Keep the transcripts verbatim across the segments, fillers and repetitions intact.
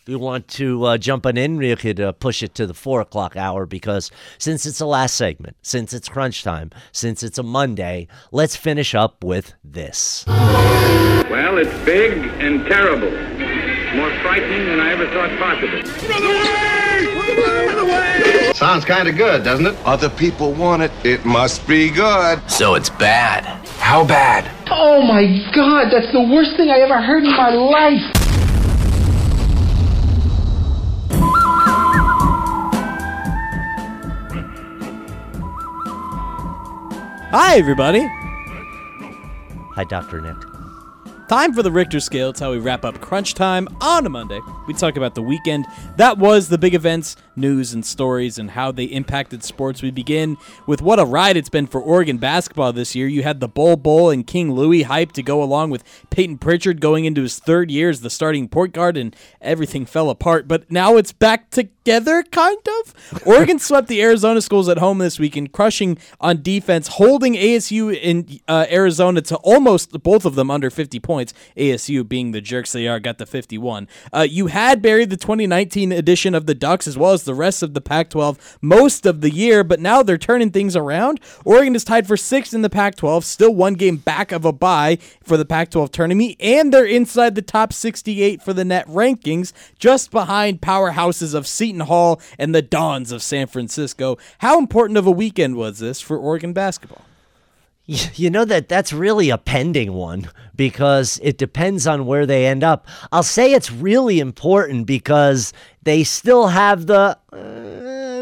you want to uh, jump on in, you could uh, push it to the four o'clock hour because since it's the last segment, since it's crunch time, since it's a Monday, let's finish up with this. Well, it's big and terrible. More frightening than I ever thought possible. Run away! Run away! Run away! Sounds kind of good, doesn't it? Other people want it. It must be good. So it's bad. How bad? Oh my God, that's the worst thing I ever heard in my life. Hi, everybody. Hi, Doctor Nick. Time for the Richter scale. It's how we wrap up crunch time on a Monday. We talk about the weekend. That was the big events, news, and stories, and how they impacted sports. We begin with what a ride it's been for Oregon basketball this year. You had the Bol Bol and King Louis hype to go along with Peyton Pritchard going into his third year as the starting point guard, and everything fell apart. But now it's back together, kind of. Oregon swept the Arizona schools at home this weekend, crushing on defense, holding A S U in uh, Arizona to almost both of them under fifty points. A S U being the jerks they are, got the fifty-one. Uh, you had buried the twenty nineteen edition of the Ducks as well as the rest of the Pac twelve most of the year, but now they're turning things around. Oregon is tied for sixth in the Pac twelve, still one game back of a bye for the Pac twelve tournament, and they're inside the top sixty-eight for the net rankings, just behind powerhouses of Seton Hall and the Dons of San Francisco. How important of a weekend was this for Oregon basketball? You know that that's really a pending one because it depends on where they end up. I'll say it's really important because they still have the uh,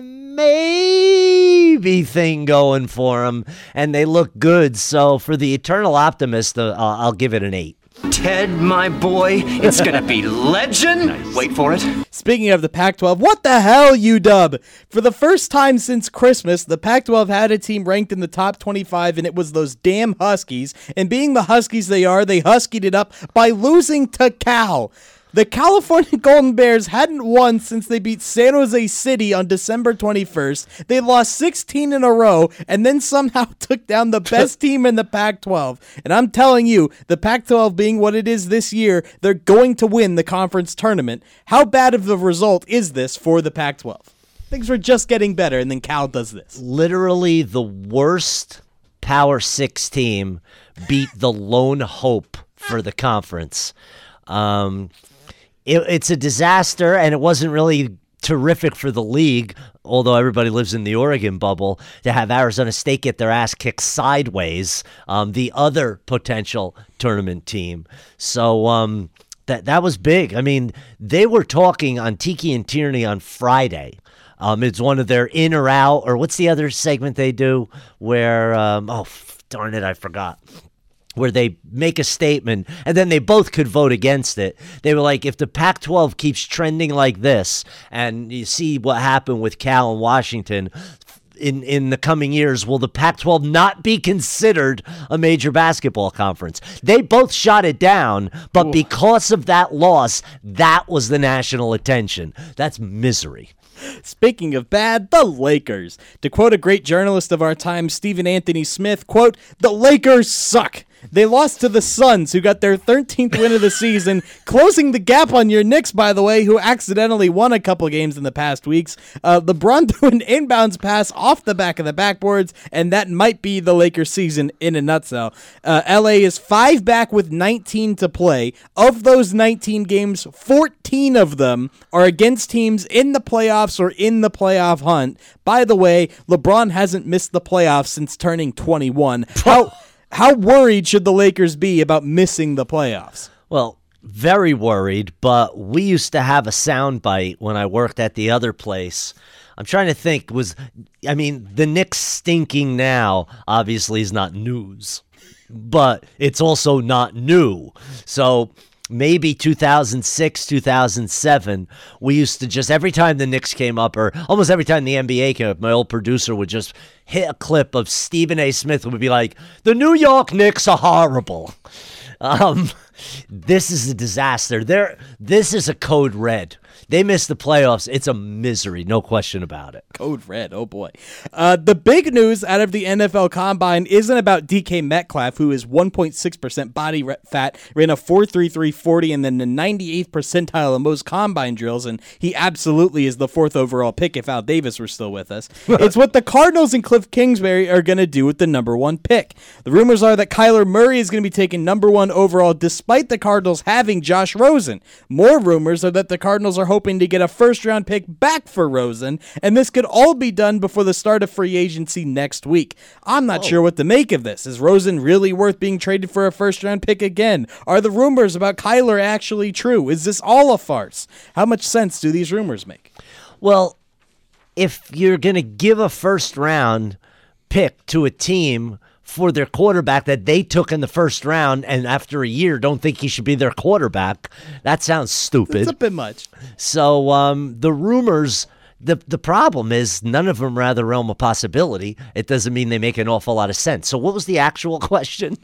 maybe thing going for them, and they look good. So for the eternal optimist, uh, I'll give it an eight. Ted, my boy, it's gonna be legend. Nice. Wait for it. Speaking of the Pac twelve, what the hell, U W? For the first time since Christmas, the Pac twelve had a team ranked in the top twenty-five, and it was those damn Huskies. And being the Huskies they are, they huskied it up by losing to Cal. The California Golden Bears hadn't won since they beat San Jose City on December twenty-first. They lost sixteen in a row and then somehow took down the best team in the Pac twelve. And I'm telling you, the Pac twelve being what it is this year, they're going to win the conference tournament. How bad of a result is this for the Pac twelve? Things were just getting better, and then Cal does this. Literally the worst Power Six team beat the lone hope for the conference. Um... It, it's a disaster, and it wasn't really terrific for the league, although everybody lives in the Oregon bubble, to have Arizona State get their ass kicked sideways, um, the other potential tournament team. So um, that that was big. I mean, they were talking on Tiki and Tierney on Friday. Um, it's one of their in or out, or what's the other segment they do where, um, oh, darn it, I forgot. Where they make a statement, and then they both could vote against it. They were like, if the Pac twelve keeps trending like this, and you see what happened with Cal and Washington in, in the coming years, will the Pac twelve not be considered a major basketball conference? They both shot it down, but Ooh. because of that loss, that was the national attention. That's misery. Speaking of bad, the Lakers. To quote a great journalist of our time, Stephen Anthony Smith, quote, "The Lakers suck. They lost to the Suns, who got their thirteenth win of the season, closing the gap on your Knicks, by the way, who accidentally won a couple games in the past weeks. Uh, LeBron threw an inbounds pass off the back of the backboards, and that might be the Lakers season in a nutshell. Uh, L A is five back with nineteen to play. Of those nineteen games, fourteen of them are against teams in the playoffs or in the playoff hunt. By the way, LeBron hasn't missed the playoffs since turning twenty-one. How... How worried should the Lakers be about missing the playoffs? Well, very worried, but we used to have a soundbite when I worked at the other place. I'm trying to think, was, I mean, the Knicks stinking now obviously is not news, but it's also not new. So maybe two thousand six, two thousand seven, we used to just, every time the Knicks came up, or almost every time the N B A came up, my old producer would just hit a clip of Stephen A. Smith, would be like, the New York Knicks are horrible. Um, This is a disaster. They're, this is a code red. They missed the playoffs. It's a misery, no question about it. Code red, oh boy. Uh, the big news out of the N F L Combine isn't about D K Metcalf, who is one point six percent body fat, ran a four three three forty, and then the ninety-eighth percentile of most Combine drills, and he absolutely is the fourth overall pick if Al Davis were still with us. It's what the Cardinals and Cliff Kingsbury are going to do with the number one pick. The rumors are that Kyler Murray is going to be taken number one overall despite the Cardinals having Josh Rosen. More rumors are that the Cardinals are hoping to get a first-round pick back for Rosen, and this could all be done before the start of free agency next week. I'm not oh. sure what to make of this. Is Rosen really worth being traded for a first-round pick again? Are the rumors about Kyler actually true? Is this all a farce? How much sense do these rumors make? Well, if you're going to give a first-round pick to a team for their quarterback that they took in the first round, and after a year don't think he should be their quarterback, that sounds stupid. It's a bit much. So um, the rumors, the the problem is none of them are out of the realm of possibility. It doesn't mean they make an awful lot of sense. So what was the actual question?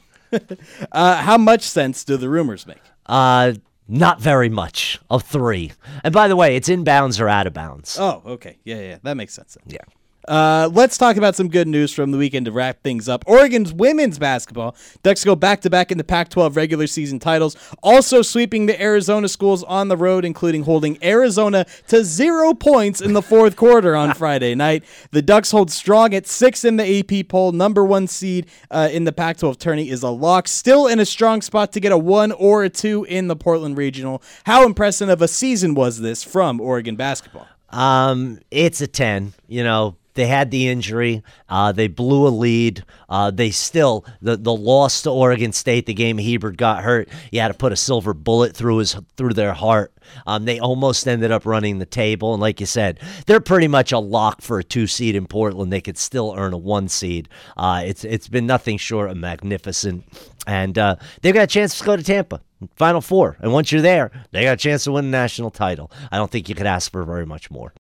uh, how much sense do the rumors make? Uh, not very much. Of three. And by the way, it's inbounds or out of bounds. Oh, okay. Yeah, yeah, that makes sense. Yeah. Uh, let's talk about some good news from the weekend to wrap things up. Oregon's women's basketball. Ducks go back-to-back in the Pac twelve regular season titles, also sweeping the Arizona schools on the road, including holding Arizona to zero points in the fourth quarter on Friday night. The Ducks hold strong at six in the A P poll. Number one seed uh, in the Pac twelve tourney is a lock. Still in a strong spot to get a one or a two in the Portland Regional. How impressive of a season was this from Oregon basketball? Um, it's a ten, you know. They had the injury. Uh, they blew a lead. Uh, they still, the, the loss to Oregon State, the game Hebert got hurt, you had to put a silver bullet through his through their heart. Um, they almost ended up running the table. And like you said, they're pretty much a lock for a two seed in Portland. They could still earn a one seed. Uh, it's It's been nothing short of magnificent. And uh, they've got a chance to go to Tampa, Final Four. And once you're there, they got a chance to win the national title. I don't think you could ask for very much more.